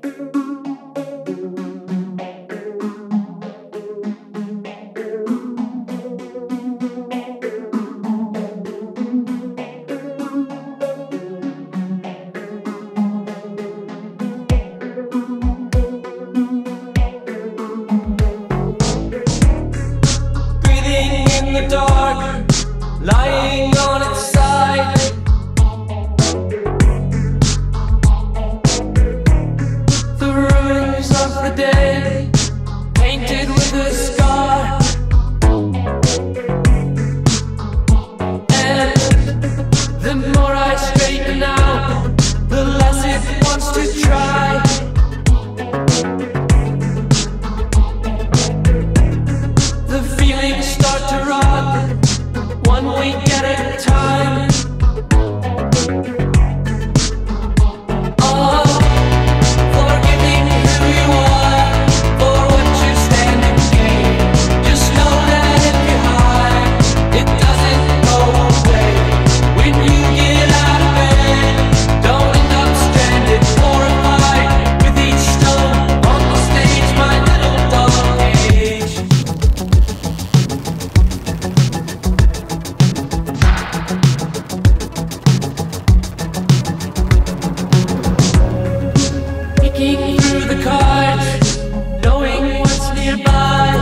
In the dark, lying on its side, the ruins of the day, painted with a scar. And the more I straighten out, the less it wants to try. The feelings start to rot, one week at a time. Oh, forgiving who you are for what you stand to gain. Just know that if you hide, it doesn't go away. When you get out of bed, don't end up stranded, horrified with each stone on the stage, my little dog cage. Peeking through the cards, knowing what's nearby.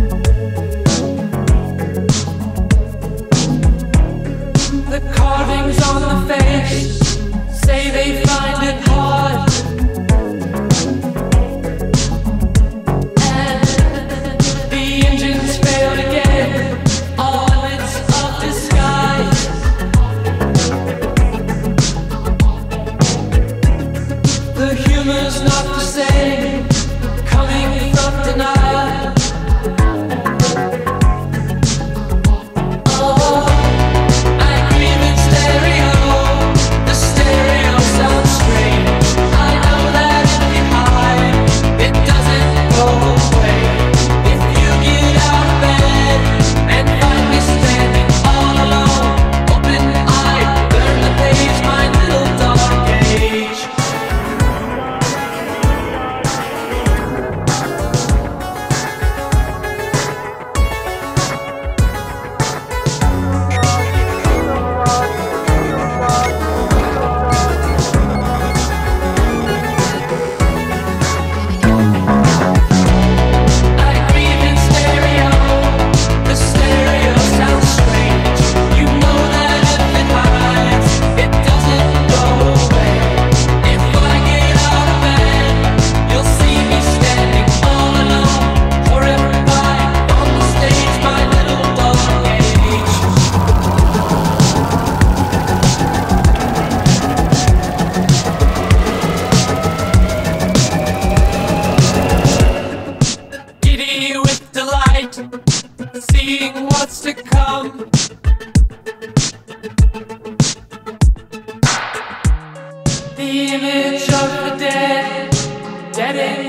The carvings on the face say they find it hard. And the engines failed again, all limits of disguise. The humor's not the same, coming from denial. Oh, I grieve in stereo, the stereo sounds strange. I know that if you hide, it doesn't go away. If you get out of bed and find me standing all alone, open-eyed, turn the page, my little dog cage. I grieve in stereo, the stereo sounds strange. You know that if it hides, it doesn't go away. If I get out of bed, you'll see me standing all alone, horrified on the stage, my little dog cage. Giddy with delight, seeing what's to come. The image of the dead, dead in